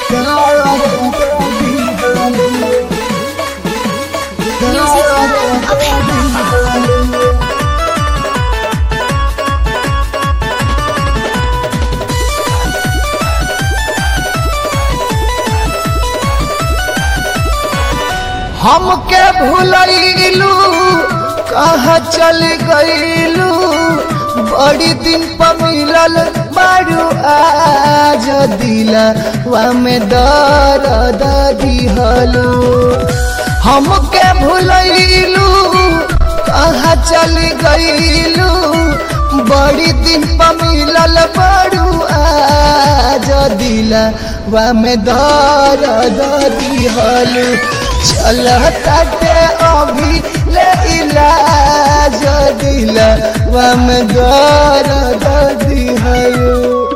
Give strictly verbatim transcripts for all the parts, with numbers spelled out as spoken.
हमके भूलैलू कहाँ चल गईलू बड़ी दिन पर मिलल बारू आज दिलवा में दर्द दिहलू। हमके भूलैलू कहाँ चल गईलू बड़ी दिन पर मिलल बारू आज दिलवा में दर्द दिहलू। चलते अभी ले इलाज दिलवा में दर्द दिहलू।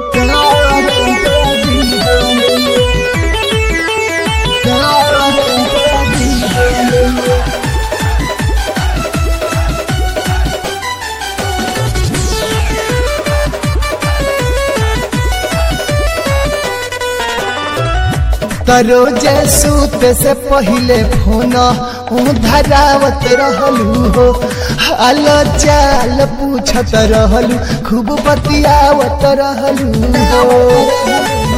रोजे सूत से पहले फोन धरावत रहलू हो हाल चाल पूछत रहलू खूब बतियावत रहलू हो।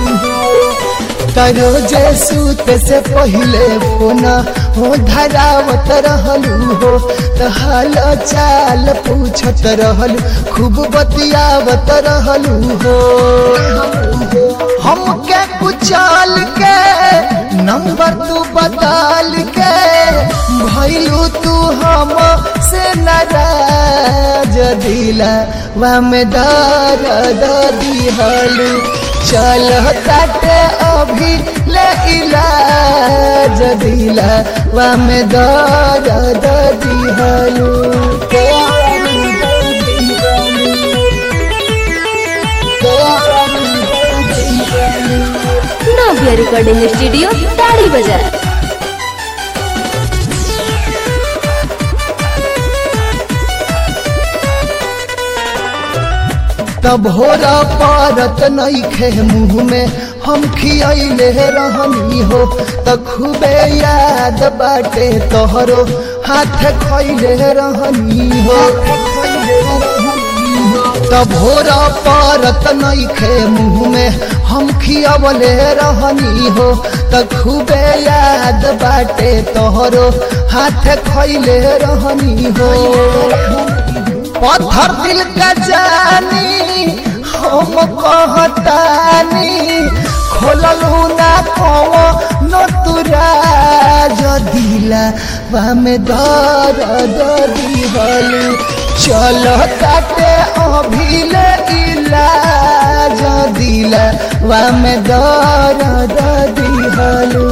रोजे सूत से पहले फोन धरावत रहलू हो तो हाल चाल पूछत रहलू खूब बतियावत रहलू हो। हमके कुचाल के नंबर तू बदल के भइलू तू हम से नाराज दिलवा में दर्द दिहलू। चल ताटे अभी ले इलाज दिलवा में दर्द दिहलू। नव्या रिकॉर्डिंग स्टूडियो ताड़ी बाजार। तब होरा पारत नहीं खे मुँह में हम खियाइले रहनी हो त खूबे याद बाटे तोहरो हाथ खैले रहनी हो। तब होरा पारत नहीं खे मुँह में हम खियावले रहनी हो त खूबे याद बाटे तोहरो हाथ खैले रहनी हो। पत्थर दिल का जानी हम कहतानी खोललू ना कौनो तुरा जो दिलवा में दर्द दिहलू। चल ताटे अभी ले इलाज दिलवा में दर्द दिहलू।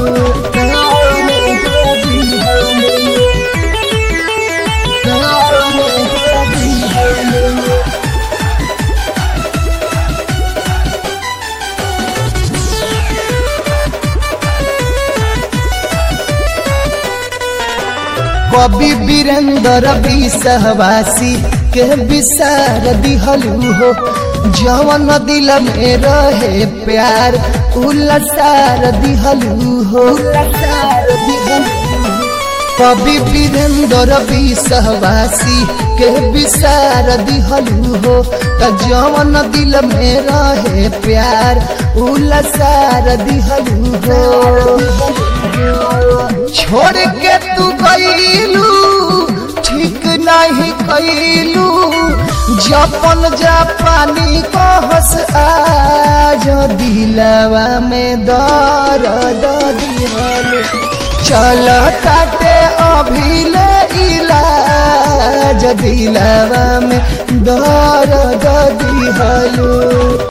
कवि वीरेंद्र विश्वासी के विसार दिहलू हो जवन दिल में रहे प्यार उलसार दिहलू हो। कवि वीरेंद्र विश्वासी के विसार दिहलू हो त जवन दिल में रहे प्यार उलसार दिहलू हो। छोड़ के तू गईलू ठीक नहीं कैलू जपन जापानी को हंस आज दिलवा में दर्द दिहलू। चल ताटे अभी ले इलाज दिलवा में दर्द दिहलू।